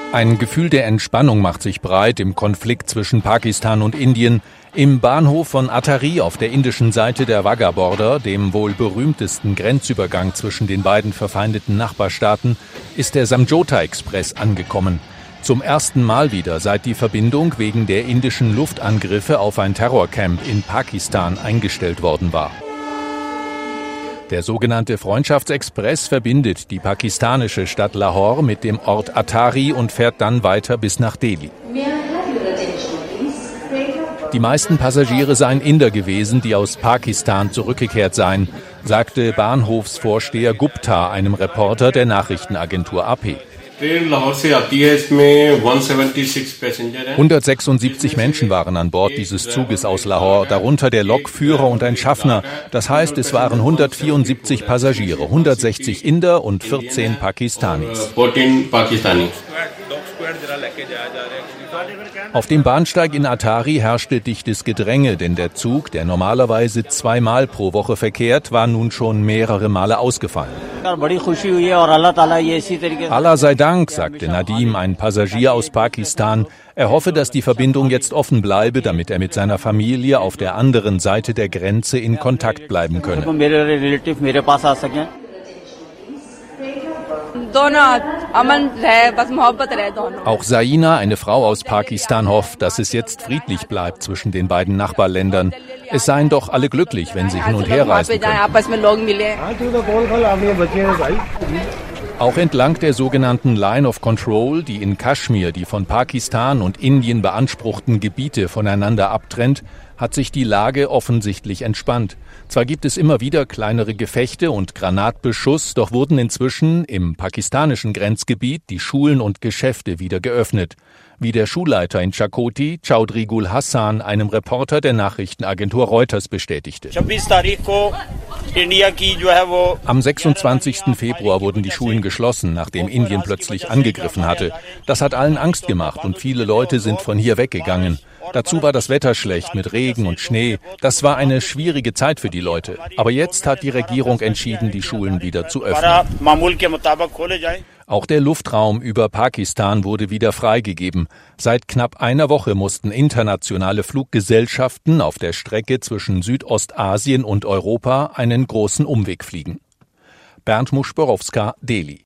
Ein Gefühl der Entspannung macht sich breit im Konflikt zwischen Pakistan und Indien. Im Bahnhof von Attari auf der indischen Seite der Wagha-Border, dem wohl berühmtesten Grenzübergang zwischen den beiden verfeindeten Nachbarstaaten, ist der Samjhota-Express angekommen. Zum ersten Mal wieder, seit die Verbindung wegen der indischen Luftangriffe auf ein Terrorcamp in Pakistan eingestellt worden war. Der sogenannte Freundschaftsexpress verbindet die pakistanische Stadt Lahore mit dem Ort Attari und fährt dann weiter bis nach Delhi. Die meisten Passagiere seien Inder gewesen, die aus Pakistan zurückgekehrt seien, sagte Bahnhofsvorsteher Gupta einem Reporter der Nachrichtenagentur AP. 176 Menschen waren an Bord dieses Zuges aus Lahore, darunter der Lokführer und ein Schaffner. Das heißt, es waren 174 Passagiere, 160 Inder und 14 Pakistanis. Auf dem Bahnsteig in Attari herrschte dichtes Gedränge, denn der Zug, der normalerweise 2-mal pro Woche verkehrt, war nun schon mehrere Male ausgefallen. Allah sei Dank, sagte Nadim, ein Passagier aus Pakistan. Er hoffe, dass die Verbindung jetzt offen bleibe, damit er mit seiner Familie auf der anderen Seite der Grenze in Kontakt bleiben könne. Auch Saina, eine Frau aus Pakistan, hofft, dass es jetzt friedlich bleibt zwischen den beiden Nachbarländern. Es seien doch alle glücklich, wenn sie hin und her reisen können. Auch entlang der sogenannten Line of Control, die in Kaschmir die von Pakistan und Indien beanspruchten Gebiete voneinander abtrennt, hat sich die Lage offensichtlich entspannt. Zwar gibt es immer wieder kleinere Gefechte und Granatbeschuss, doch wurden inzwischen im pakistanischen Grenzgebiet die Schulen und Geschäfte wieder geöffnet. Wie der Schulleiter in Chakoti, Chaudhry Gul Hassan, einem Reporter der Nachrichtenagentur Reuters bestätigte. Am 26. Februar wurden die Schulen geschlossen, nachdem Indien plötzlich angegriffen hatte. Das hat allen Angst gemacht und viele Leute sind von hier weggegangen. Dazu war das Wetter schlecht mit Regen und Schnee. Das war eine schwierige Zeit für die Leute. Aber jetzt hat die Regierung entschieden, die Schulen wieder zu öffnen. Auch der Luftraum über Pakistan wurde wieder freigegeben. Seit knapp einer Woche mussten internationale Fluggesellschaften auf der Strecke zwischen Südostasien und Europa einen großen Umweg fliegen. Bernd Muschborowska, Delhi.